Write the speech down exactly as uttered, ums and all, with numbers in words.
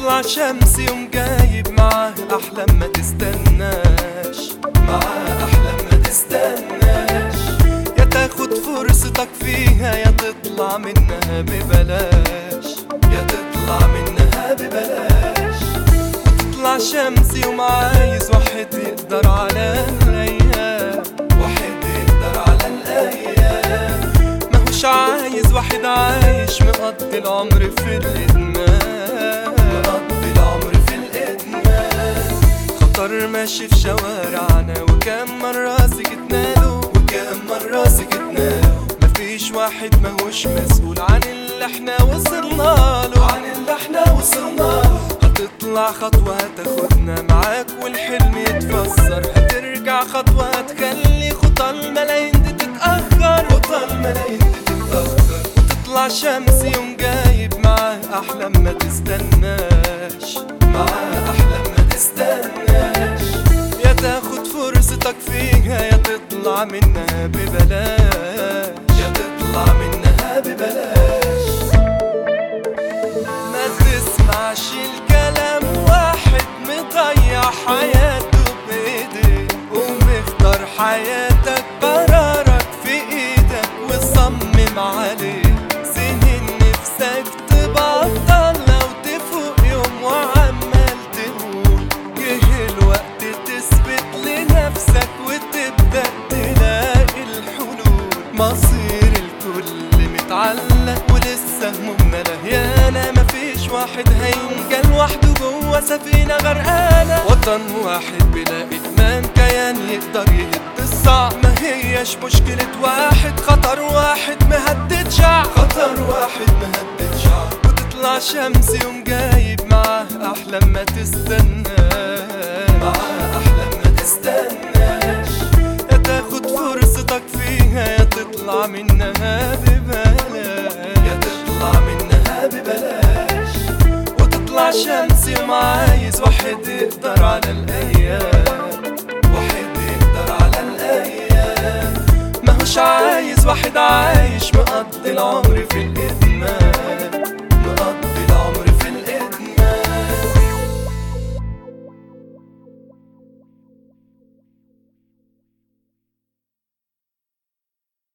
تطلع شمس يوم جايب معاه أحلام ما تستناش، معاه أحلام ما تستناش. يا تاخد فرصتك فيها يا تطلع منها ببلاش، يا تطلع منها ببلاش. وتطلع شمس يوم عايز واحد يقدر على الأيام، واحد يقدر على الأيام. ماهوش عايز واحد عايش مقضي العمر في الإدمان، مقضي العمر في الإدمان. خطر ماشي في شوارعنا وكم مرة سكتنا له، وكم مرة سكتنا له. مفيش واحد ماهوش مسؤول عن اللي احنا وصلنا له، عن اللي احنا وصلنا له. هتطلع خطوة هتاخدنا معاك والحلم يتفسر، هترجع خطوة هتخلي خطى الملايين دي تتأخر، خطى الملايين دي تتأخر. وتطلع شمس يوم جايب معاه أحلام ما تستناش، معاه أحلام ما تستناش. يا تاخد فرصتك فيها يا تطلع منها ببلاش، يا تطلع منها ببلاش. ما تسمعش الكلام واحد مضيع حياته بإيديه، ومختار حياتك قرارك في إيدك وصمم عليه. سنين نفسك تبطل لو تفوق يوم وعمال تقول، جه الوقت تثبت لنفسك وتبدأ تلاقي الحلول. مصير الكل متعلق ولسه همومنا لهيانة، مفيش واحد هينجى لوحده جوه سفينة غرقانة. وطن واحد بلا إدمان كيان يقدر يهد الصعب، ما هيش مشكلة واحد، خطر واحد مهدد شعب، خطر واحد مهدد شعب. وتطلع شمس يوم جايب معاه أحلام ما تستناش، معاه أحلام ما تستناش. يا تاخد فرصتك فيها يا تطلع منها ببلاش، يا تطلع منها ببلاش. وتطلع شمس يوم عايز واحد يقدر على الأيام، واحد يقدر على الأيام. ماهوش عايز واحد عايش مقضي العمر في الإدمان.